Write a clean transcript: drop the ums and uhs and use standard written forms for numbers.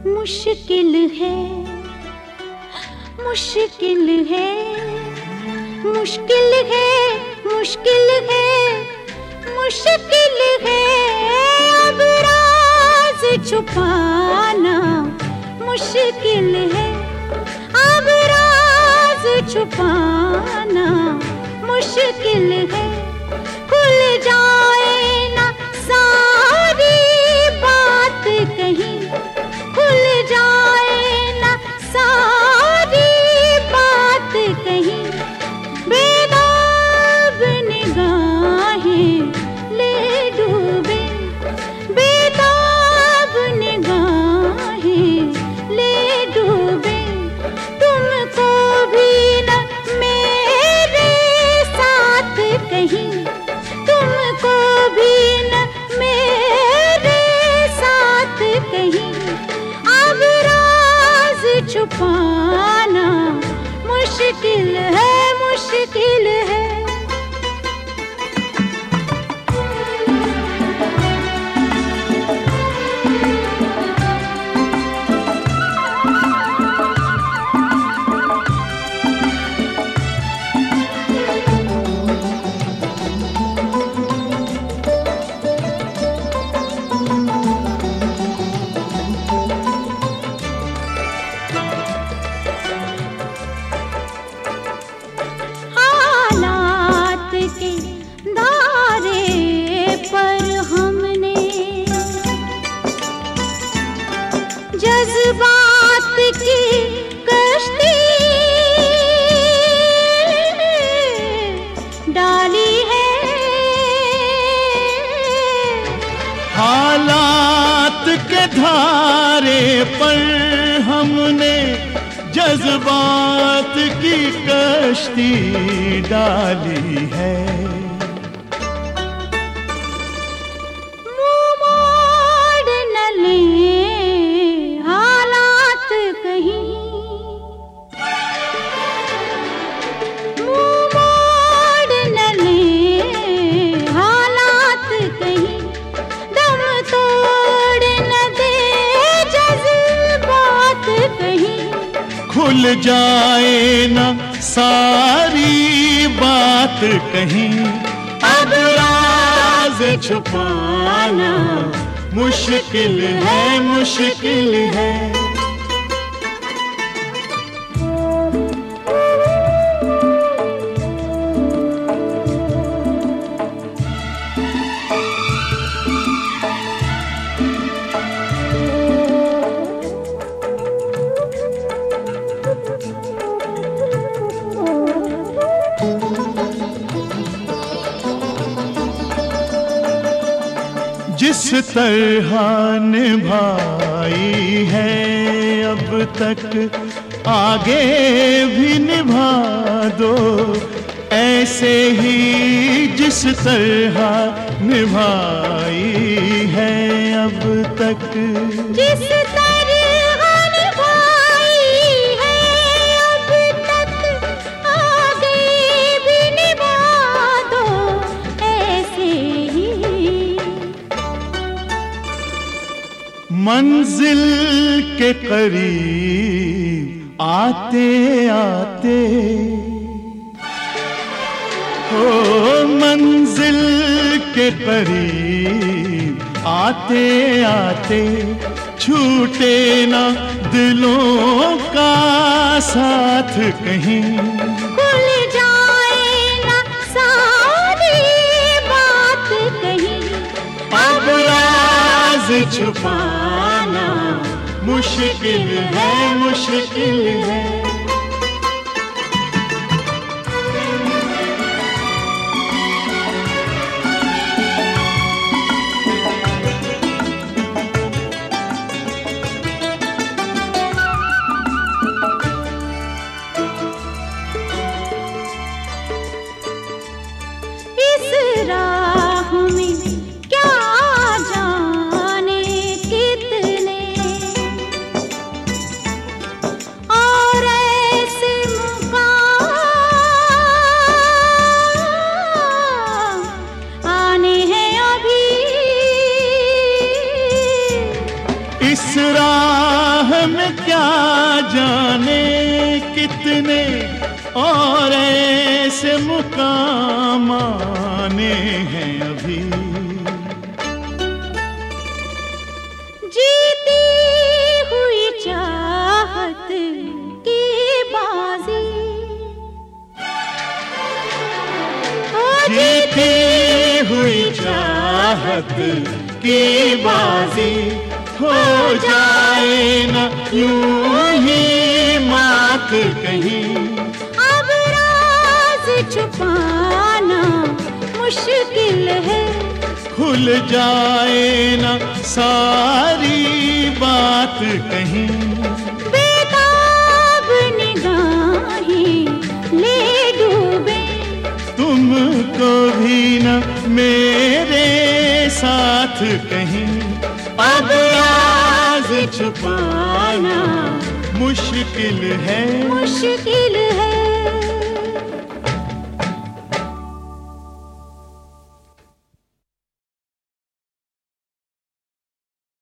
मुश्किल है, मुश्किल है, मुश्किल है, मुश्किल है, मुश्किल है अब राज छुपाना। मुश्किल है अब राज छुपाना। मुश्किल है खुल जाए ना सारी बात कहीं, खुल जाए ना सारी बात कहीं। बेताब निगाहें ले डूबे, बेताब निगाहें ले डूबे। तुमको भी न मेरे साथ कहीं, तुमको भी न मेरे साथ कहीं। अब राज छुपाना मुश्किल है, मुश्किल है। जज्बात की कश्ती डाली है, हालात के धारे पर हमने जज्बात की कश्ती डाली है। खुल जाए ना सारी बात कहीं, अब राज छुपाना मुश्किल है, मुश्किल है। जिस तरह निभाई है अब तक आगे भी निभा दो, ऐसे ही जिस तरह निभाई है अब तक। जिस तरह निभाई है अब तक आगे भी निभा दो, ऐसे ही। मंजिल के करीब आते आते, हो मंजिल के करीब आते आते, छूटे ना दिलों का साथ कहीं। खुल जाए ना सारी बात कहीं, अब राज छुपाना मुश्किल है, मुश्किल है। इस राह में क्या जाने कितने और इस राह में क्या जाने कितने और ऐसे मुकाम आने हैं अभी। जीती हुई चाहत की बाजी, जीती हुई चाहत की बाजी हो जाए न यूं ही मात कहीं। अब राज छुपाना मुश्किल है, खुल जाए न सारी बात कहीं। बेताब निगाहें ले डूबे, तुमको भी न मेरे साथ कहीं। अब राज छुपाना मुश्किल है, मुश्किल है।